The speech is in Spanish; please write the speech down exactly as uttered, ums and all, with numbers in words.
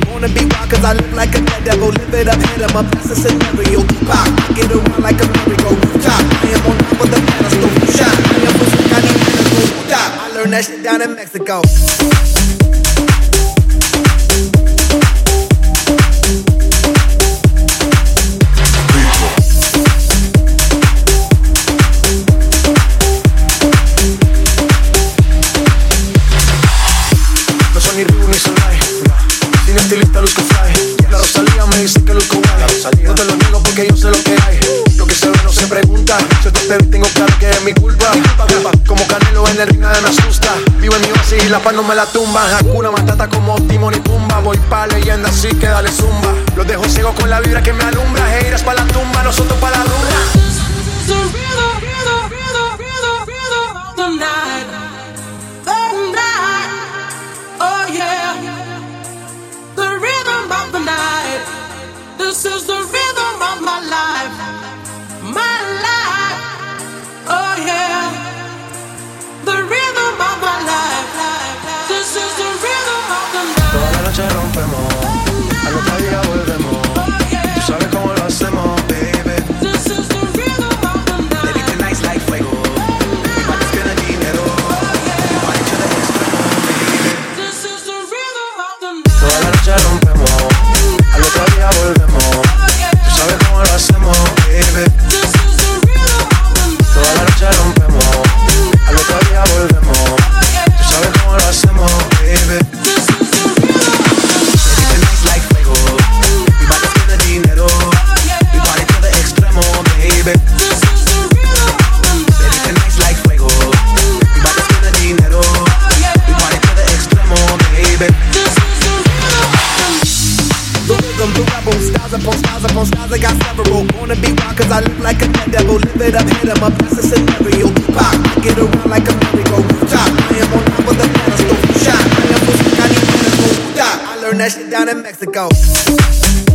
Wanna be wild cause I live like a dead devil. Live it up, hit em up, that's a scenario. Tupac, get around like a merry-go. Top, I am on top of the pedestal. Shot, I am for some kind of medical. Stop, I learned that shit down in Mexico. Ni Reebok ni Solay, sin estilista luzco fly. La Rosalía me dice que luzco guay. No te lo niego porque yo sé lo que hay. Lo que se ve no se pregunta. Si esto te vi tengo claro que es mi culpa. Como Canelo en el ring nadie me asusta. Vivo en mi oasis y la paz no me la tumba. Hakuna Matata como Timon y Pumba. Voy pa' leyenda así que dale zumba. Los dejo ciego con la vibra que me alumbra. Heiras pa' la tumba, nosotros pa' la rumba. This is the rhythm of my life, my life, oh yeah. The rhythm of my life, this is the rhythm of the night. Toda la noche rompemos, al otro día volvemos. Tú sabes cómo lo hacemos, baby. This is the rhythm of the night. Baby, tonight's like fuego. Mi party spend dinero. Mi party to the extremo, baby. This is the rhythm of the night. Toda la noche rompemos, al otro día volvemos. Tú sabes cómo lo hacemos, baby. This is the rhythm of the night. Toda la noche rompemos, al otro día volvemos. Tú sabes cómo lo hacemos, baby. This is the rhythm of the night. Baby, tonight's like fuego. Mi party spend the dinero. Mi party to the extremo, baby. This is the rhythm of the night. Baby, tonight's like fuego. Mi party spend the dinero. Mi party to the extremo, baby. This is the rhythm of the night. The rhythm, the rebel, styles upon styles upon styles, I got several. Wanna be wild cause I live like a dead devil. Live it up, hit em up, that's a scenario. Tupac, get around like a merry-go. Top, I am on top of the pedestal. Shot, I am for some kind of medical. Stop, I learned that shit down in Mexico.